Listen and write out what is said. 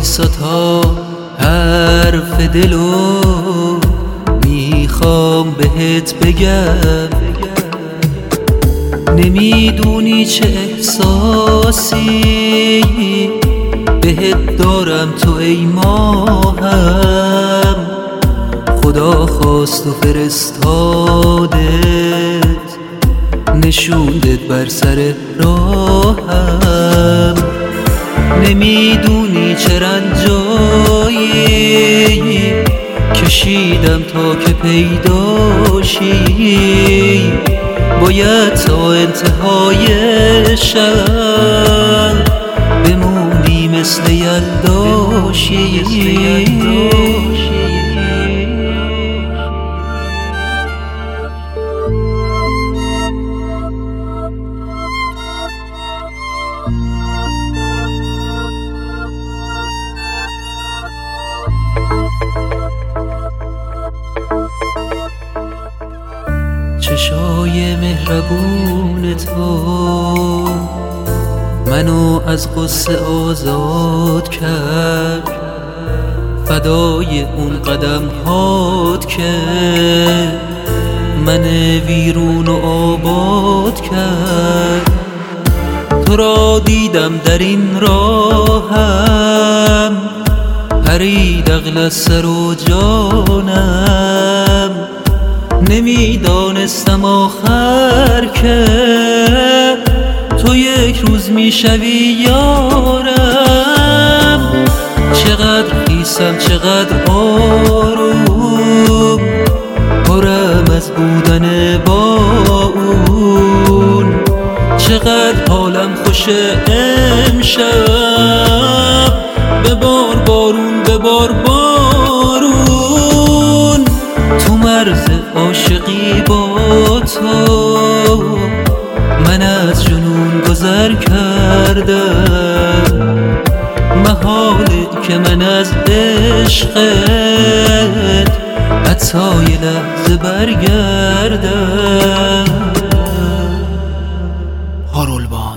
وایسا تا حرف دلو میخوام بهت بگم. نمیدونی چه احساسی بهت دارم تو ای ماهم. خدا خواست و فرستادت نشوندت بر سر راهم. نمیدونی چه رنجایی کشیدم تا که پیداشی. باید تا انتهای شب بمونی مثل یلداشی. چشای مهربون تو منو از غصه آزاد کرد. فدای اون قدم هات که من ویرون و آباد کرد. تو را دیدم در این راهم پرید عقل از سر و جانم. نمیدانستم آخر که تو یک روز میشوی یارم. چقدر خیسم چقدر آروم پرم از بودن با اون. چقدر حالم خوشه امشب ببار بارون ببار بارون. تو مرز عاشقی با تو من از جنون گذر کردم. محاله که من از عشقت حتی یه لحظه برگردم. هارولبان